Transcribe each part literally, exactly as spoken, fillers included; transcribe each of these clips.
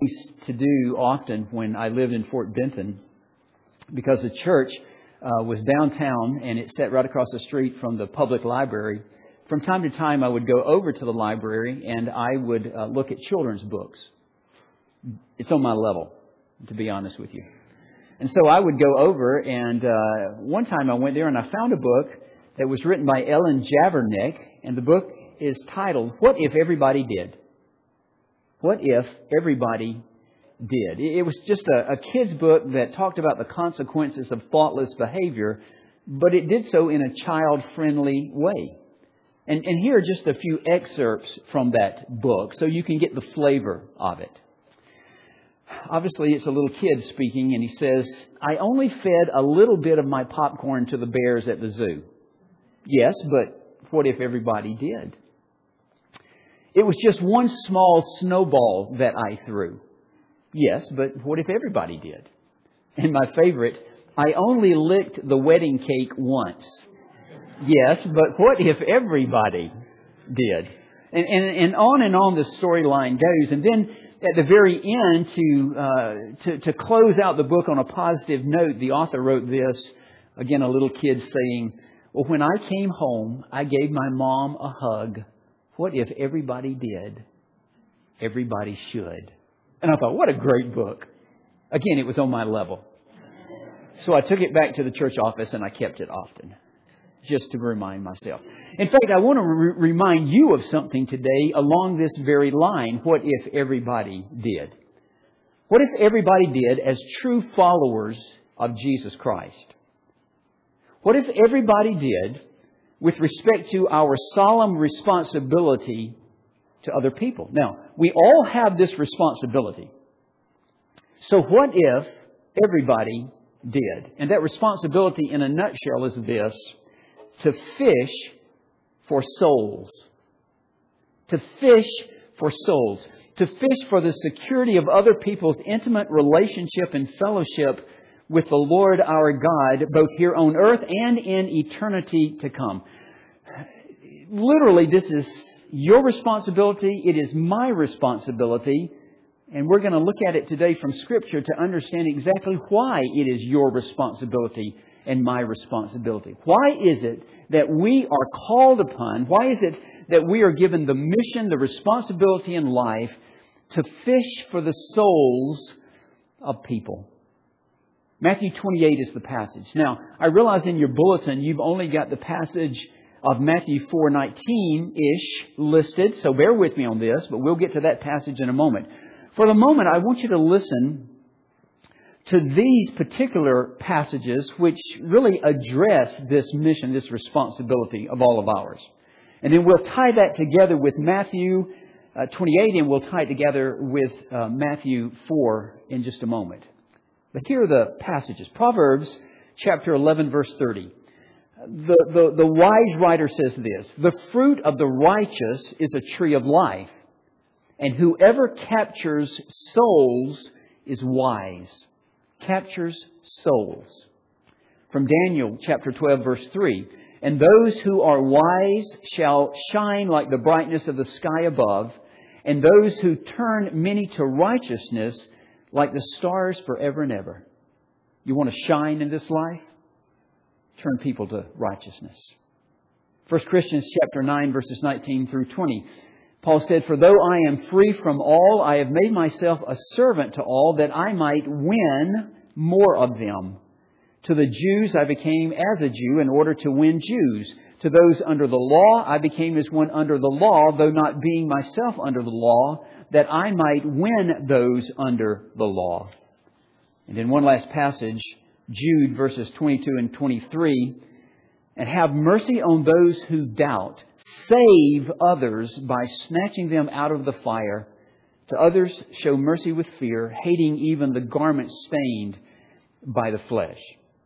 used to do often when I lived in Fort Benton, because the church uh, was downtown and it sat right across the street from the public library. From time to time, I would go over to the library and I would uh, look at children's books. It's on my level, to be honest with you. And so I would go over, and uh, one time I went there and I found a book that was written by Ellen Javernick, and the book is titled, What If Everybody Did? What If Everybody Did? It was just a, a kid's book that talked about the consequences of thoughtless behavior, but it did so in a child-friendly way. And, and here are just a few excerpts from that book so you can get the flavor of it. Obviously, it's a little kid speaking, and he says, I only fed a little bit of my popcorn to the bears at the zoo. Yes, but what if everybody did? It was just one small snowball that I threw. Yes, but what if everybody did? And my favorite, I only licked the wedding cake once. Yes, but what if everybody did? And, and, and on and on the storyline goes. And then at the very end, to, uh, to, to close out the book on a positive note, the author wrote this. Again, a little kid saying, well, when I came home, I gave my mom a hug. What if everybody did? Everybody should. And I thought, what a great book. Again, it was on my level. So I took it back to the church office and I kept it often, just to remind myself. In fact, I want to re- remind you of something today along this very line. What if everybody did? What if everybody did as true followers of Jesus Christ? What if everybody did with respect to our solemn responsibility to other people? Now, we all have this responsibility. So what if everybody did? And that responsibility in a nutshell is this: to fish for souls. To fish for souls. To fish for the security of other people's intimate relationship and fellowship with the Lord our God, both here on earth and in eternity to come. Literally, this is your responsibility. It is my responsibility. And we're going to look at it today from Scripture to understand exactly why it is your responsibility and my responsibility. Why is it that we are called upon? Why is it that we are given the mission, the responsibility in life to fish for the souls of people? Matthew twenty-eight is the passage. Now, I realize in your bulletin you've only got the passage of Matthew four nineteen-ish listed, so bear with me on this, but we'll get to that passage in a moment. For the moment, I want you to listen to these particular passages which really address this mission, this responsibility of all of ours. And then we'll tie that together with Matthew uh, twenty-eight, and we'll tie it together with uh, Matthew four in just a moment. But here are the passages. Proverbs chapter eleven, verse thirty. The, the, the wise writer says this: the fruit of the righteous is a tree of life, and whoever captures souls is wise. Captures souls. From Daniel chapter twelve, verse three. And those who are wise shall shine like the brightness of the sky above, and those who turn many to righteousness like the stars forever and ever. You want to shine in this life? Turn people to righteousness. First Corinthians chapter nine, verses nineteen through twenty. Paul said, for though I am free from all, I have made myself a servant to all, that I might win more of them. To the Jews I became as a Jew in order to win Jews. To those under the law I became as one under the law, though not being myself under the law, that I might win those under the law. And in one last passage, Jude verses twenty-two and twenty-three. And have mercy on those who doubt. Save others by snatching them out of the fire. To others show mercy with fear, hating even the garment stained by the flesh.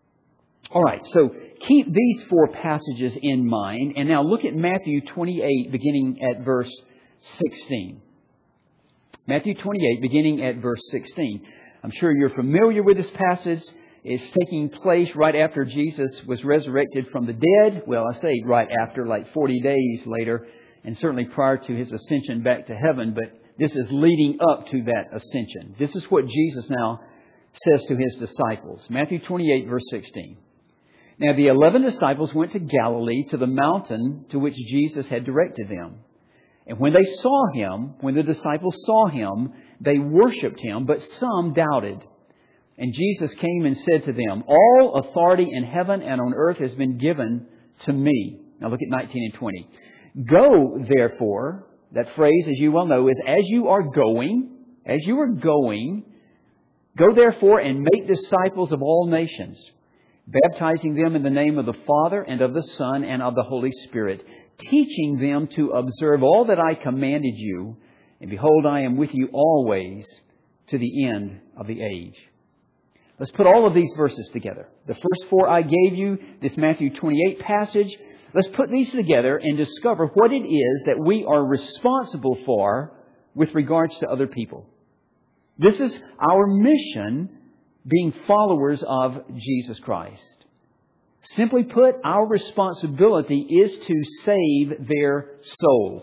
All right, so keep these four passages in mind. And now look at Matthew twenty-eight, beginning at verse sixteen. Matthew twenty-eight, beginning at verse sixteen. I'm sure you're familiar with this passage. It's taking place right after Jesus was resurrected from the dead. Well, I say right after, like forty days later, and certainly prior to His ascension back to heaven. But This is leading up to that ascension. This is what Jesus now says to His disciples. Matthew twenty-eight, verse sixteen. Now the eleven disciples went to Galilee, to the mountain to which Jesus had directed them. And when they saw Him, when the disciples saw Him, they worshipped Him, but some doubted. And Jesus came and said to them, all authority in heaven and on earth has been given to me. Now look at nineteen and twenty. Go, therefore, that phrase, as you well know, is as you are going, as you are going, go therefore and make disciples of all nations, baptizing them in the name of the Father and of the Son and of the Holy Spirit, teaching them to observe all that I commanded you. And behold, I am with you always to the end of the age. Let's put all of these verses together. The first four I gave you, this Matthew twenty-eight passage. Let's put these together and discover what it is that we are responsible for with regards to other people. This is our mission, being followers of Jesus Christ. Simply put, our responsibility is to save their souls.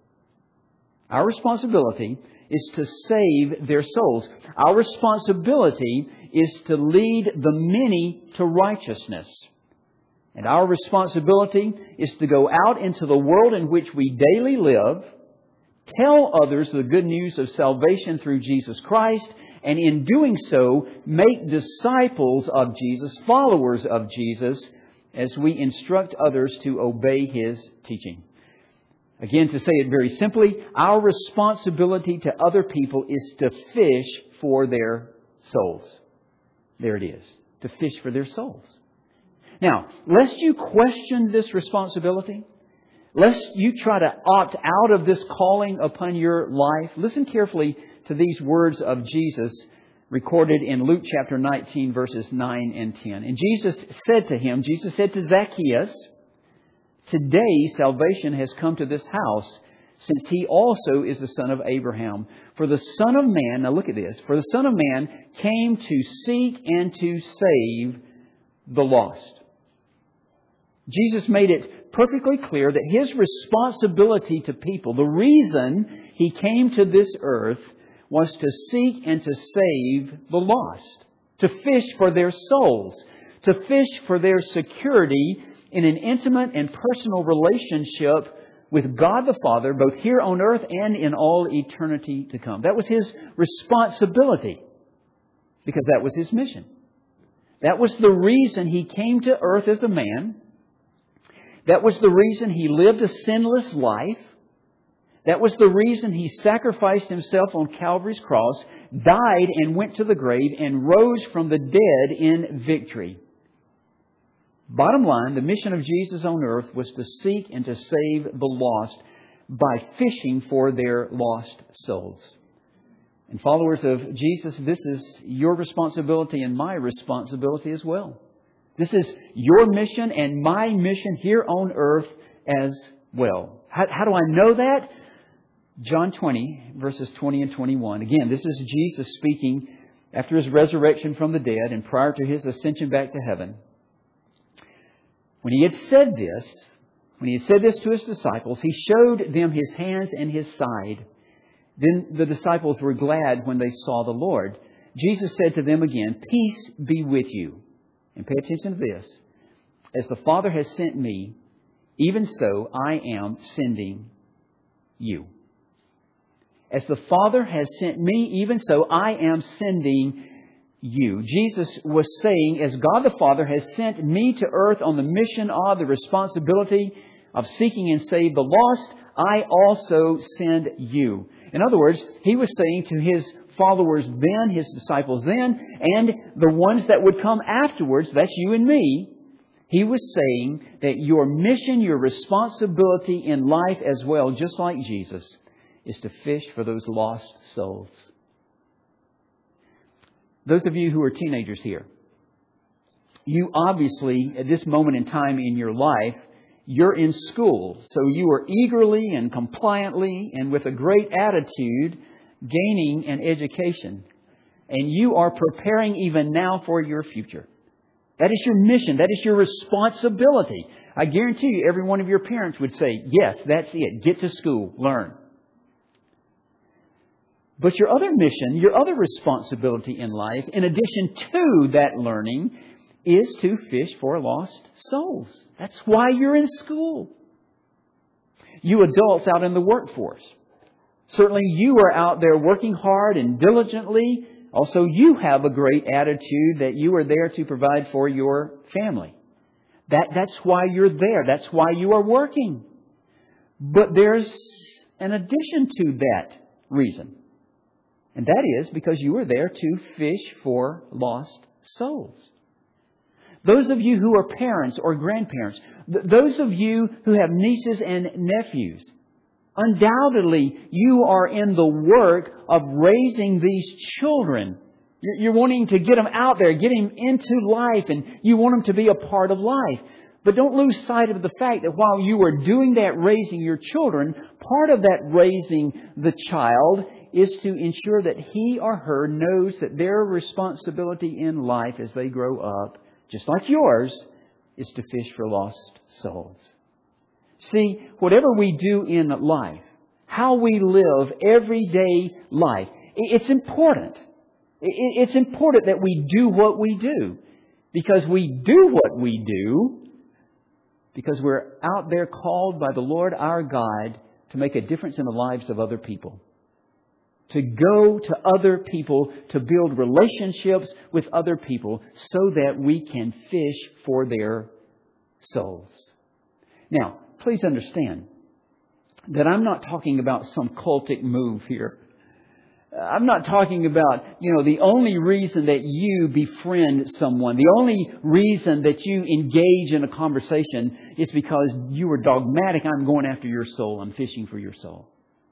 Our responsibility is to save their souls. Our responsibility is to lead the many to righteousness. And our responsibility is to go out into the world in which we daily live, tell others the good news of salvation through Jesus Christ, and in doing so, make disciples of Jesus, followers of Jesus, as we instruct others to obey His teaching. Again, to say it very simply, our responsibility to other people is to fish for their souls. There it is. To fish for their souls. Now, lest you question this responsibility, lest you try to opt out of this calling upon your life, listen carefully to these words of Jesus recorded in Luke chapter nineteen, verses nine and ten. And Jesus said to him, Jesus said to Zacchaeus, today salvation has come to this house, since he also is the son of Abraham. For the Son of Man, now look at this, for the Son of Man came to seek and to save the lost. Jesus made it perfectly clear that His responsibility to people, the reason He came to this earth, was to seek and to save the lost, to fish for their souls, to fish for their security in an intimate and personal relationship with God the Father, both here on earth and in all eternity to come. That was His responsibility, because that was His mission. That was the reason He came to earth as a man. That was the reason He lived a sinless life. That was the reason He sacrificed Himself on Calvary's cross, died and went to the grave, and rose from the dead in victory. Bottom line, the mission of Jesus on earth was to seek and to save the lost by fishing for their lost souls. And followers of Jesus, this is your responsibility and my responsibility as well. This is your mission and my mission here on earth as well. How, how do I know that? John twenty, verses twenty and twenty-one. Again, this is Jesus speaking after His resurrection from the dead and prior to His ascension back to heaven. When He had said this, when He had said this to His disciples, He showed them His hands and His side. Then the disciples were glad when they saw the Lord. Jesus said to them again, peace be with you. And pay attention to this. As the Father has sent me, even so I am sending you. As the Father has sent me, even so I am sending you. Jesus was saying, as God the Father has sent me to earth on the mission of the responsibility of seeking and save the lost, I also send you. In other words, He was saying to His followers then, His disciples then, and the ones that would come afterwards, that's you and me, He was saying that your mission, your responsibility in life as well, just like Jesus, is to fish for those lost souls. Those of you who are teenagers here, you obviously, at this moment in time in your life, you're in school. So you are eagerly and compliantly and with a great attitude gaining an education. And you are preparing even now for your future. That is your mission. That is your responsibility. I guarantee you every one of your parents would say, yes, that's it. Get to school. Learn. But your other mission, your other responsibility in life, in addition to that learning, is to fish for lost souls. That's why you're in school. You adults out in the workforce, certainly you are out there working hard and diligently. Also, you have a great attitude that you are there to provide for your family. That, that's why you're there. That's why you are working. But there's an addition to that reason. And that is because you are there to fish for lost souls. Those of you who are parents or grandparents, th- those of you who have nieces and nephews, undoubtedly you are in the work of raising these children. You're, you're wanting to get them out there, get them into life, and you want them to be a part of life. But don't lose sight of the fact that while you are doing that raising your children, part of that raising the child is to ensure that he or her knows that their responsibility in life as they grow up, just like yours, is to fish for lost souls. See, whatever we do in life, how we live everyday life, it's important. It's important that we do what we do. Because we do what we do because we're out there called by the Lord our God to make a difference in the lives of other people. To go to other people, to build relationships with other people so that we can fish for their souls. Now, please understand that I'm not talking about some cultic move here. I'm not talking about, you know, the only reason that you befriend someone, the only reason that you engage in a conversation is because you are dogmatic. I'm going after your soul. I'm fishing for your soul.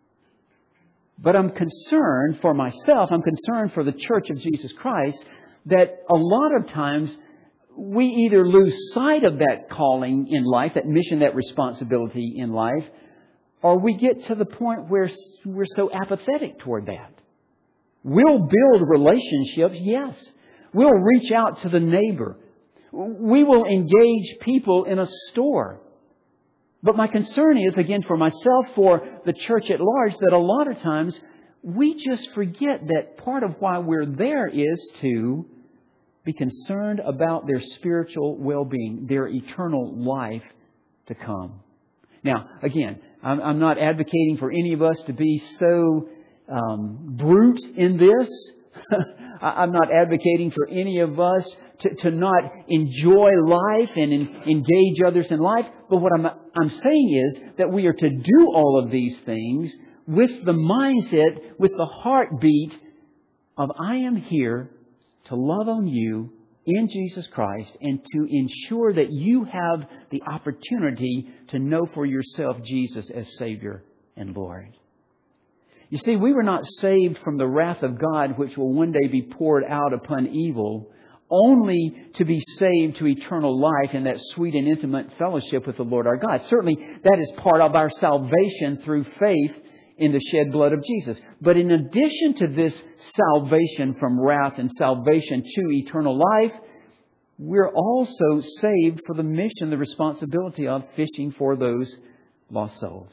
But I'm concerned for myself. I'm concerned for the Church of Jesus Christ that a lot of times we either lose sight of that calling in life, that mission, that responsibility in life, or we get to the point where we're so apathetic toward that. We'll build relationships, yes. We'll reach out to the neighbor. We will engage people in a store. But my concern is, again, for myself, for the church at large, that a lot of times we just forget that part of why we're there is to be concerned about their spiritual well-being, their eternal life to come. Now, again, I'm, I'm not advocating for any of us to be so um, brute in this. I'm not advocating for any of us to, to not enjoy life and in, engage others in life. But what I'm, I'm saying is that we are to do all of these things with the mindset, with the heartbeat of I am here to love on you in Jesus Christ and to ensure that you have the opportunity to know for yourself Jesus as Savior and Lord. You see, we were not saved from the wrath of God, which will one day be poured out upon evil, only to be saved to eternal life and that sweet and intimate fellowship with the Lord our God. Certainly, that is part of our salvation through faith in the shed blood of Jesus. But in addition to this salvation from wrath and salvation to eternal life, we're also saved for the mission, the responsibility of fishing for those lost souls.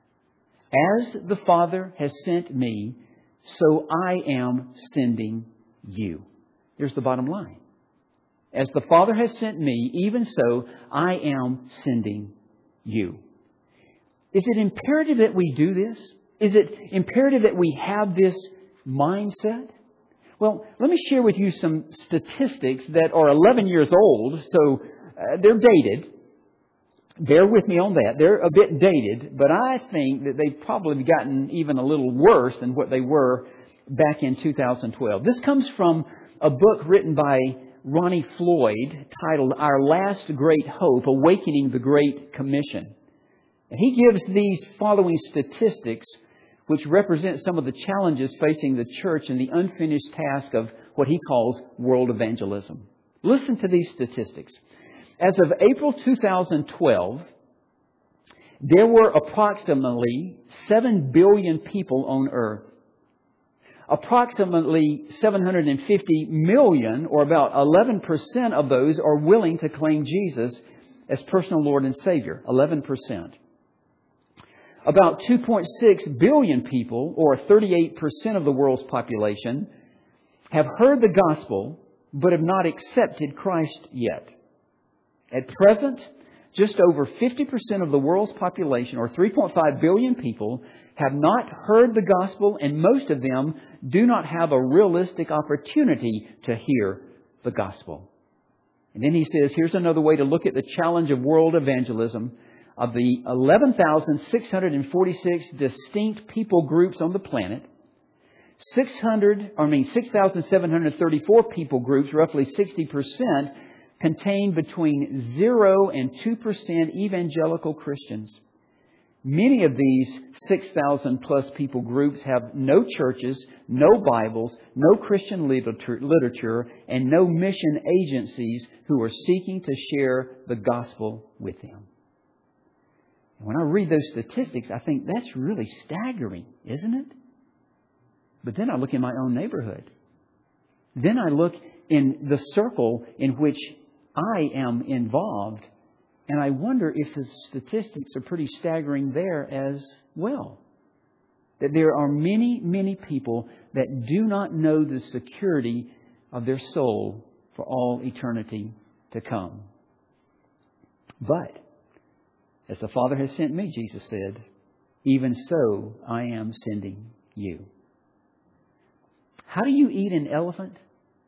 As the Father has sent me, so I am sending you. Here's the bottom line. As the Father has sent me, even so I am sending you. Is it imperative that we do this? Is it imperative that we have this mindset? Well, let me share with you some statistics that are eleven years old, so uh, they're dated. Bear with me on that. They're a bit dated, but I think that they've probably gotten even a little worse than what they were back in two thousand twelve. This comes from a book written by Ronnie Floyd titled Our Last Great Hope, Awakening the Great Commission. And he gives these following statistics which represent some of the challenges facing the church in the unfinished task of what he calls world evangelism. Listen to these statistics. As of April two thousand twelve, there were approximately seven billion people on earth. Approximately seven hundred fifty million, or about eleven percent of those, are willing to claim Jesus as personal Lord and Savior. eleven percent. About two point six billion people, or thirty-eight percent of the world's population, have heard the gospel but have not accepted Christ yet. At present, just over fifty percent of the world's population, or three point five billion people, have not heard the gospel, and most of them do not have a realistic opportunity to hear the gospel. And then he says, here's another way to look at the challenge of world evangelism. Of the eleven thousand six hundred forty-six distinct people groups on the planet, six hundred, I mean six thousand seven hundred thirty-four people groups, roughly sixty percent, contain between zero and two percent evangelical Christians. Many of these six thousand plus people groups have no churches, no Bibles, no Christian literature, literature, and no mission agencies who are seeking to share the gospel with them. And when I read those statistics, I think that's really staggering, isn't it? But then I look in my own neighborhood. Then I look in the circle in which I am involved, and I wonder if the statistics are pretty staggering there as well. That there are many, many people that do not know the security of their soul for all eternity to come. But as the Father has sent me, Jesus said, even so I am sending you. How do you eat an elephant?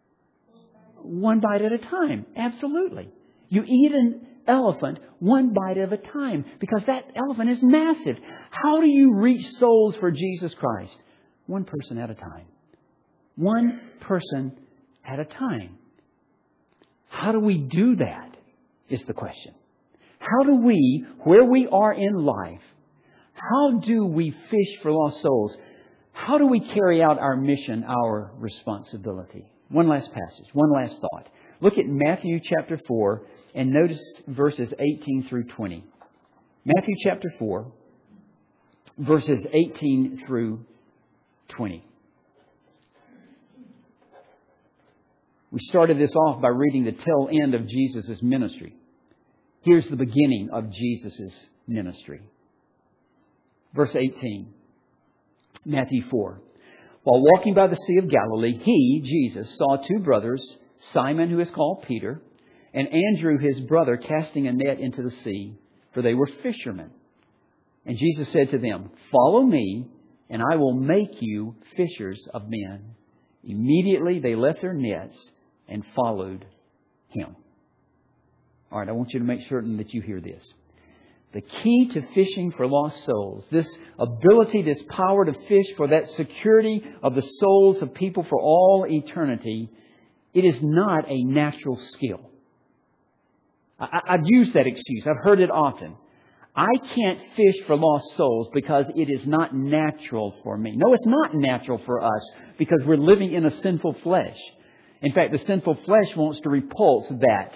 One bite at a time. Absolutely. You eat an elephant one bite at a time because that elephant is massive. How do you reach souls for Jesus Christ? One person at a time. One person at a time. How do we do that is the question. How do we, where we are in life, how do we fish for lost souls? How do we carry out our mission, our responsibility? One last passage, one last thought. Look at Matthew chapter four and notice verses eighteen through twenty. Matthew chapter four, verses eighteen through twenty. We started this off by reading the tail end of Jesus' ministry. Here's the beginning of Jesus' ministry. Verse eighteen, Matthew four. While walking by the Sea of Galilee, He, Jesus, saw two brothers, Simon, who is called Peter, and Andrew, his brother, casting a net into the sea, for they were fishermen. And Jesus said to them, "Follow me, and I will make you fishers of men." Immediately they left their nets and followed Him. All right, I want you to make certain that you hear this. The key to fishing for lost souls, this ability, this power to fish for that security of the souls of people for all eternity, it is not a natural skill. I, I've used that excuse. I've heard it often. I can't fish for lost souls because it is not natural for me. No, it's not natural for us because we're living in a sinful flesh. In fact, the sinful flesh wants to repulse that.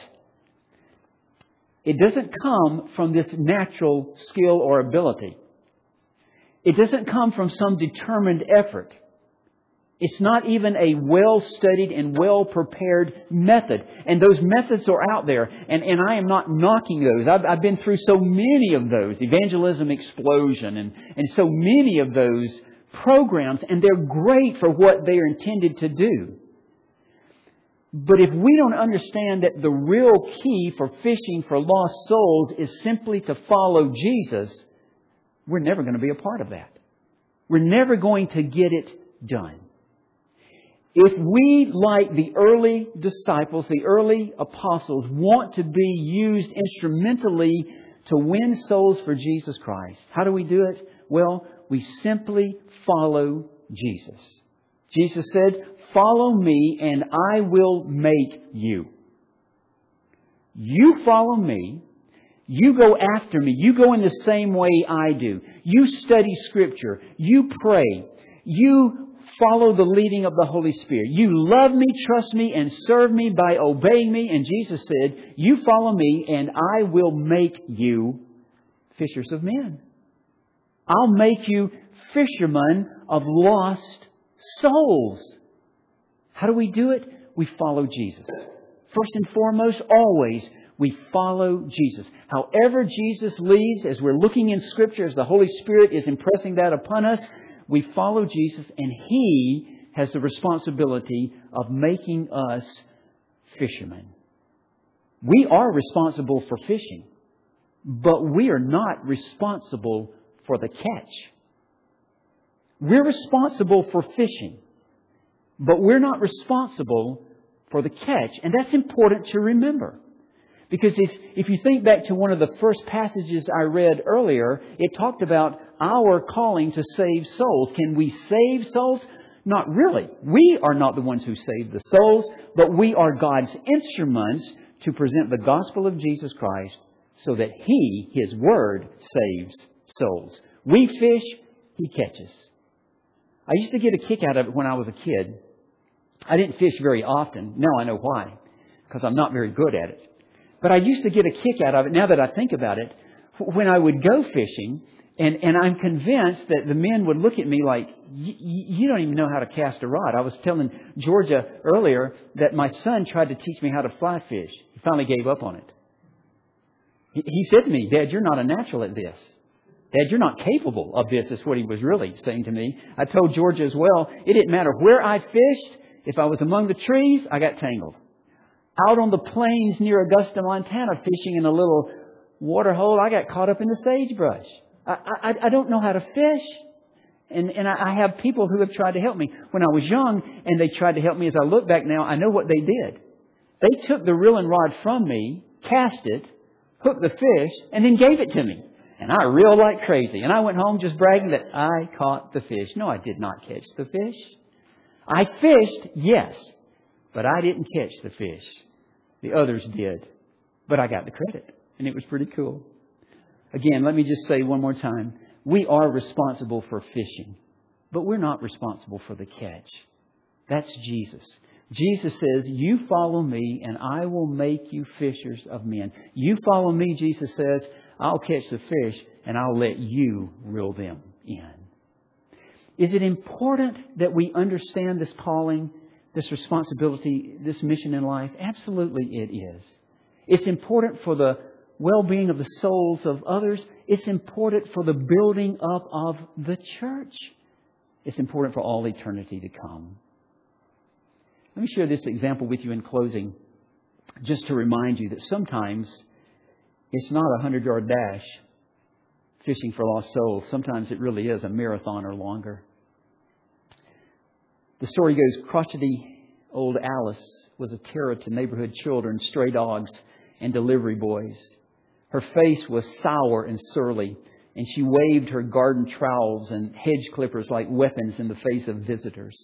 It doesn't come from this natural skill or ability. It doesn't come from some determined effort. It's not even a well-studied and well-prepared method. And those methods are out there. And, and I am not knocking those. I've, I've been through so many of those. Evangelism Explosion and, and so many of those programs. And they're great for what they are intended to do. But if we don't understand that the real key for fishing for lost souls is simply to follow Jesus, we're never going to be a part of that. We're never going to get it done. If we, like the early disciples, the early apostles, want to be used instrumentally to win souls for Jesus Christ, how do we do it? Well, we simply follow Jesus. Jesus said, "Follow me and I will make you." You follow me. You go after me. You go in the same way I do. You study Scripture. You pray. You follow the leading of the Holy Spirit. You love me, trust me, and serve me by obeying me. And Jesus said, "You follow me and I will make you fishers of men. I'll make you fishermen of lost souls." How do we do it? We follow Jesus. First and foremost, always, We follow Jesus. However Jesus leads, as we're looking in Scripture, as the Holy Spirit is impressing that upon us, we follow Jesus, and He has the responsibility of making us fishermen. We are responsible for fishing, but we are not responsible for the catch. We're responsible for fishing, but we're not responsible for the catch. And that's important to remember. Because if, if you think back to one of the first passages I read earlier, it talked about our calling to save souls. Can we save souls? Not really. We are not the ones who save the souls, but we are God's instruments to present the gospel of Jesus Christ so that He, His Word, saves souls. We fish, He catches. I used to get a kick out of it when I was a kid. I didn't fish very often. Now I know why. Because I'm not very good at it. But I used to get a kick out of it, now that I think about it, when I would go fishing, and, and I'm convinced that the men would look at me like, you don't even know how to cast a rod. I was telling Georgia earlier that my son tried to teach me how to fly fish. He finally gave up on it. He, he said to me, Dad, you're not a natural at this. Dad, you're not capable of this, is what he was really saying to me. I told Georgia as well, it didn't matter where I fished. If I was among the trees, I got tangled. Out on the plains near Augusta, Montana, fishing in a little water hole, I got caught up in the sagebrush. I, I, I don't know how to fish. And, and I have people who have tried to help me. When I was young and they tried to help me, as I look back now, I know what they did. They took the reeling rod from me, cast it, hooked the fish, and then gave it to me. And I reeled like crazy. And I went home just bragging that I caught the fish. No, I did not catch the fish. I fished, yes, but I didn't catch the fish. The others did. But I got the credit. And it was pretty cool. Again, let me just say one more time. We are responsible for fishing. But we're not responsible for the catch. That's Jesus. Jesus says, you follow me and I will make you fishers of men. You follow me, Jesus says, I'll catch the fish and I'll let you reel them in. Is it important that we understand this calling, this responsibility, this mission in life? Absolutely it is. It's important for the well-being of the souls of others. It's important for the building up of the church. It's important for all eternity to come. Let me share this example with you in closing, just to remind you that sometimes it's not a hundred-yard dash fishing for lost souls. Sometimes it really is a marathon or longer. The story goes, crotchety old Alice was a terror to neighborhood children, stray dogs, and delivery boys. Her face was sour and surly, and she waved her garden trowels and hedge clippers like weapons in the face of visitors.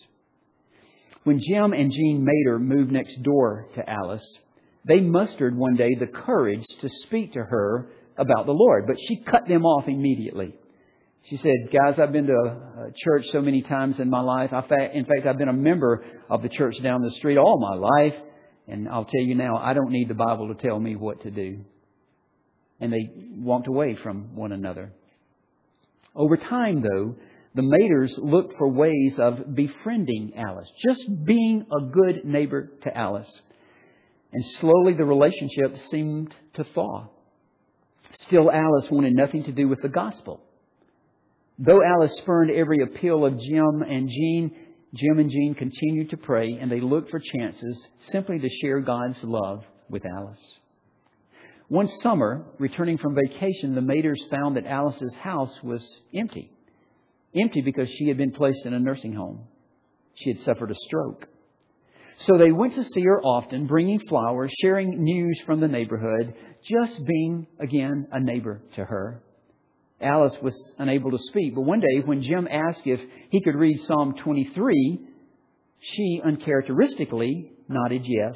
When Jim and Jean Mater moved next door to Alice, they mustered one day the courage to speak to her about the Lord, but she cut them off immediately. She said, guys, I've been to a church so many times in my life. In fact, I've been a member of the church down the street all my life. And I'll tell you now, I don't need the Bible to tell me what to do. And they walked away from one another. Over time, though, the Maters looked for ways of befriending Alice, just being a good neighbor to Alice. And slowly the relationship seemed to thaw. Still, Alice wanted nothing to do with the gospel. Though Alice spurned every appeal of Jim and Jean, Jim and Jean continued to pray, and they looked for chances simply to share God's love with Alice. One summer, returning from vacation, the Maters found that Alice's house was empty. Empty because she had been placed in a nursing home. She had suffered a stroke. So they went to see her often, bringing flowers, sharing news from the neighborhood, just being, again, a neighbor to her. Alice was unable to speak, but one day when Jim asked if he could read Psalm twenty-three, she uncharacteristically nodded yes.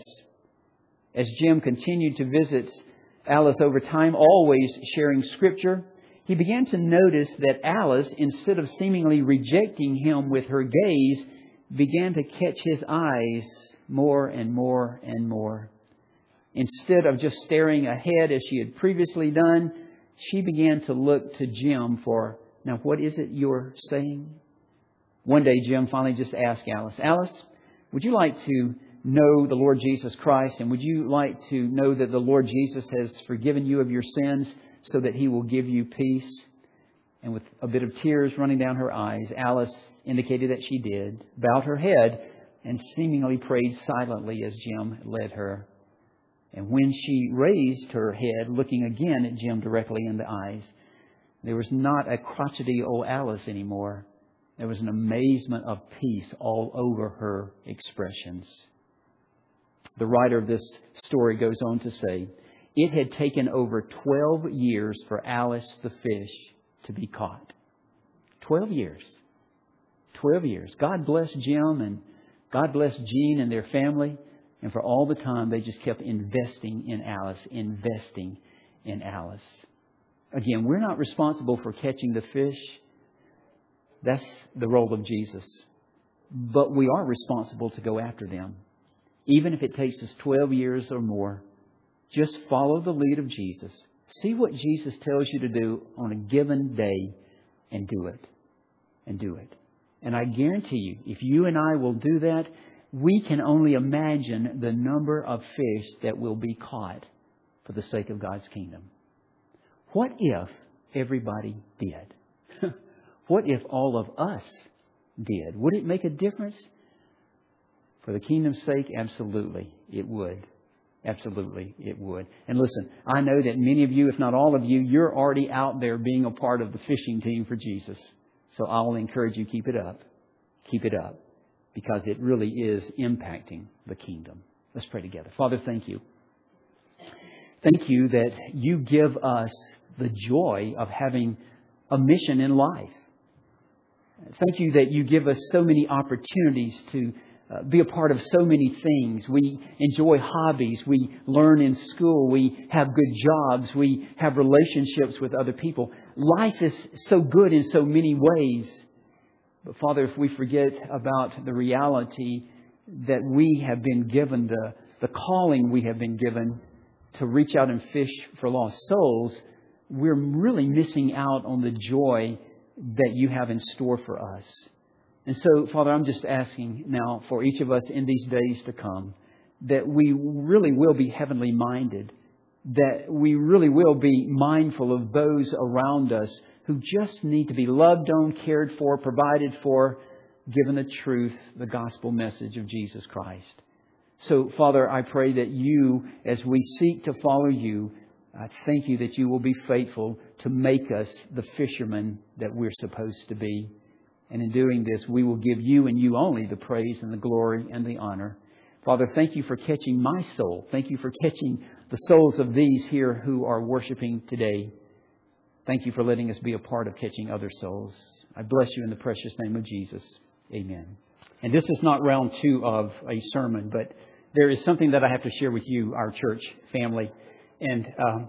As Jim continued to visit Alice over time, always sharing Scripture, he began to notice that Alice, instead of seemingly rejecting him with her gaze, began to catch his eyes more and more and more. Instead of just staring ahead as she had previously done, she began to look to Jim for, now what is it you're saying? One day Jim finally just asked Alice, Alice, would you like to know the Lord Jesus Christ? And would you like to know that the Lord Jesus has forgiven you of your sins so that He will give you peace? And with a bit of tears running down her eyes, Alice indicated that she did, bowed her head, and seemingly prayed silently as Jim led her. And when she raised her head, looking again at Jim directly in the eyes, there was not a crotchety old Alice anymore. There was an amazement of peace all over her expressions. The writer of this story goes on to say, it had taken over twelve years for Alice the fish to be caught. Twelve years. Twelve years. God bless Jim and God bless Jean and their family. And for all the time, they just kept investing in Alice, investing in Alice. Again, we're not responsible for catching the fish. That's the role of Jesus. But we are responsible to go after them. Even if it takes us twelve years or more, just follow the lead of Jesus. See what Jesus tells you to do on a given day and do it. And do it. And I guarantee you, if you and I will do that, we can only imagine the number of fish that will be caught for the sake of God's kingdom. What if everybody did? What if all of us did? Would it make a difference? For the kingdom's sake, absolutely it would. Absolutely it would. And listen, I know that many of you, if not all of you, you're already out there being a part of the fishing team for Jesus. So I'll encourage you, keep it up. Keep it up. Because it really is impacting the kingdom. Let's pray together. Father, thank you. Thank you that you give us the joy of having a mission in life. Thank you that you give us so many opportunities to uh, be a part of so many things. We enjoy hobbies. We learn in school. We have good jobs. We have relationships with other people. Life is so good in so many ways. But Father, if we forget about the reality that we have been given, the, the calling we have been given to reach out and fish for lost souls, we're really missing out on the joy that you have in store for us. And so, Father, I'm just asking now for each of us in these days to come that we really will be heavenly minded, that we really will be mindful of those around us who just need to be loved on, cared for, provided for, given the truth, the gospel message of Jesus Christ. So, Father, I pray that you, as we seek to follow you, I thank you that you will be faithful to make us the fishermen that we're supposed to be. And in doing this, we will give you and you only the praise and the glory and the honor. Father, thank you for catching my soul. Thank you for catching the souls of these here who are worshiping today. Thank you for letting us be a part of catching other souls. I bless you in the precious name of Jesus. Amen. And this is not round two of a sermon, but there is something that I have to share with you, our church family. And um,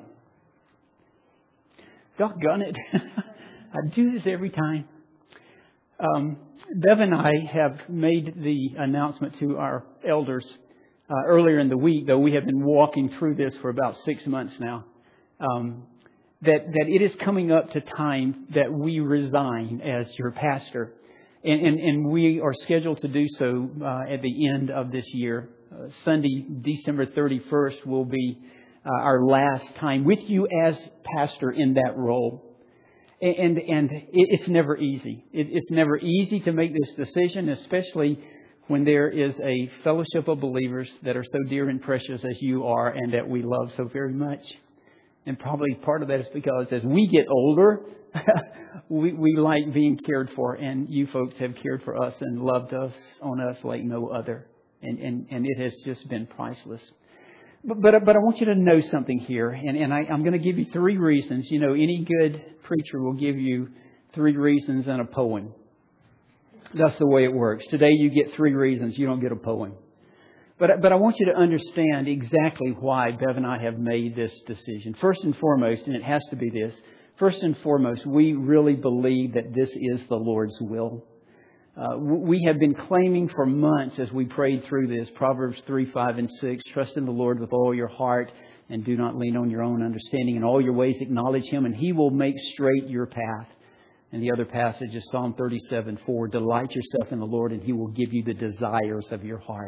doggone it, I do this every time. Um, Bev and I have made the announcement to our elders uh, earlier in the week, though we have been walking through this for about six months now. Um, That, that it is coming up to time that we resign as your pastor. And, and, and we are scheduled to do so uh, at the end of this year. Uh, Sunday, December thirty-first, will be uh, our last time with you as pastor in that role. And, and, and it, it's never easy. It, it's never easy to make this decision, especially when there is a fellowship of believers that are so dear and precious as you are and that we love so very much. And probably part of that is because as we get older, we, we like being cared for. And you folks have cared for us and loved us on us like no other. And, and, and it has just been priceless. But, but, but I want you to know something here. And, and I, I'm going to give you three reasons. You know, any good preacher will give you three reasons and a poem. That's the way it works. Today you get three reasons. You don't get a poem. But, but I want you to understand exactly why Bev and I have made this decision. First and foremost, and it has to be this, first and foremost, we really believe that this is the Lord's will. Uh, we have been claiming for months as we prayed through this, Proverbs three, five, and six, trust in the Lord with all your heart and do not lean on your own understanding. In all your ways acknowledge Him and He will make straight your path. And the other passage is Psalm thirty-seven, four, delight yourself in the Lord and He will give you the desires of your heart.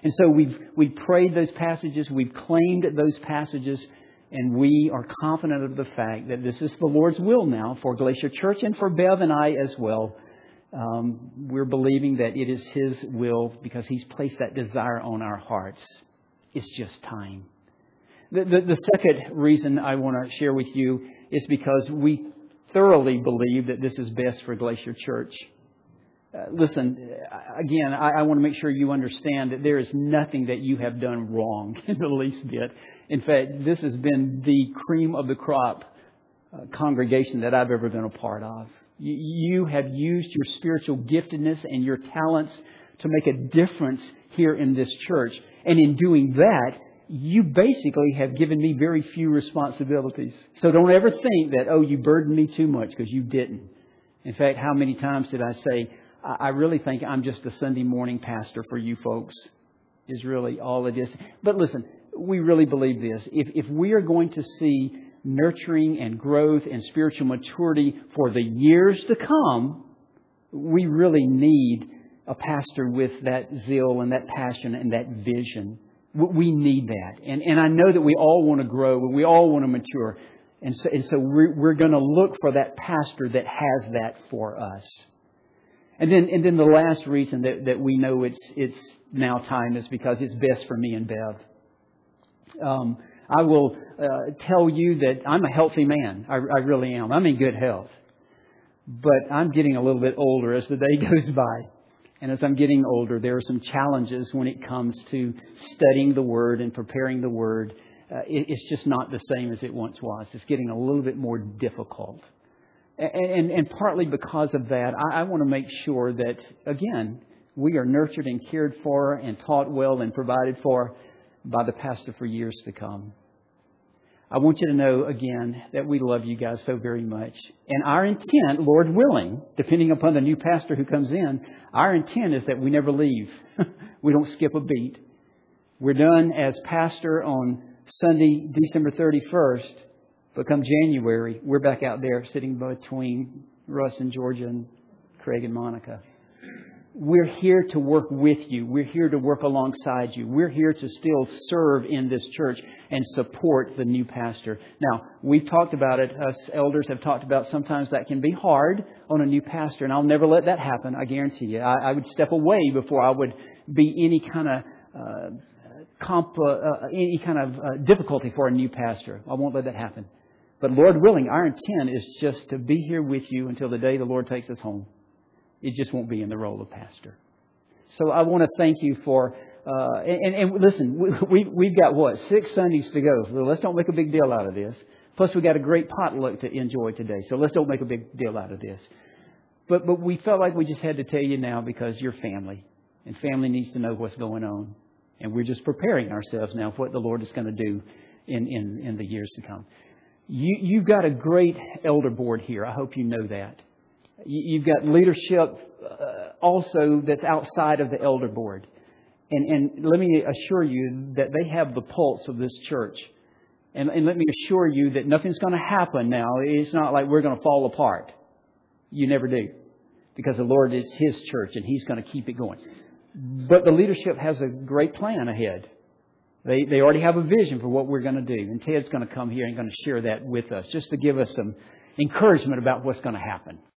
And so we've, we've prayed those passages, we've claimed those passages, and we are confident of the fact that this is the Lord's will now for Glacier Church and for Bev and I as well. Um, we're believing that it is His will because He's placed that desire on our hearts. It's just time. The, the, the second reason I want to share with you is because we thoroughly believe that this is best for Glacier Church. Uh, listen, again, I, I want to make sure you understand that there is nothing that you have done wrong in the least bit. In fact, this has been the cream of the crop uh, congregation that I've ever been a part of. You, you have used your spiritual giftedness and your talents to make a difference here in this church. And in doing that, you basically have given me very few responsibilities. So don't ever think that, oh, you burdened me too much, because you didn't. In fact, how many times did I say, I really think I'm just a Sunday morning pastor for you folks, is really all it is. But listen, we really believe this. If, if we are going to see nurturing and growth and spiritual maturity for the years to come, we really need a pastor with that zeal and that passion and that vision. We need that. And, and I know that we all want to grow and we all want to mature. And so, and so we're, we're going to look for that pastor that has that for us. And then, and then the last reason that, that we know it's, it's now time is because it's best for me and Bev. Um, I will uh, tell you that I'm a healthy man. I, I really am. I'm in good health. But I'm getting a little bit older as the day goes by. And as I'm getting older, there are some challenges when it comes to studying the Word and preparing the Word. Uh, it, it's just not the same as it once was. It's getting a little bit more difficult. And, and, and partly because of that, I, I want to make sure that, again, we are nurtured and cared for and taught well and provided for by the pastor for years to come. I want you to know, again, that we love you guys so very much. And our intent, Lord willing, depending upon the new pastor who comes in, our intent is that we never leave. We don't skip a beat. We're done as pastor on Sunday, December thirty-first. But come January, we're back out there sitting between Russ and Georgia and Craig and Monica. We're here to work with you. We're here to work alongside you. We're here to still serve in this church and support the new pastor. Now, we've talked about it. Us elders have talked about sometimes that can be hard on a new pastor. And I'll never let that happen. I guarantee you. I, I would step away before I would be any kind of uh, comp, uh, uh, any kind of uh, difficulty for a new pastor. I won't let that happen. But Lord willing, our intent is just to be here with you until the day the Lord takes us home. It just won't be in the role of pastor. So I want to thank you for, uh, and, and listen, we, we've got what, six Sundays to go. So let's don't make a big deal out of this. Plus we got a great potluck to enjoy today. So let's don't make a big deal out of this. But, but we felt like we just had to tell you now because you're family. And family needs to know what's going on. And we're just preparing ourselves now for what the Lord is going to do in, in, in the years to come. You, you've got a great elder board here. I hope you know that. You've got leadership uh, also that's outside of the elder board. And, and let me assure you that they have the pulse of this church. And, and let me assure you that nothing's going to happen now. It's not like we're going to fall apart. You never do. Because the Lord is His church and He's going to keep it going. But the leadership has a great plan ahead. They, they already have a vision for what we're going to do. And Ted's going to come here and going to share that with us just to give us some encouragement about what's going to happen.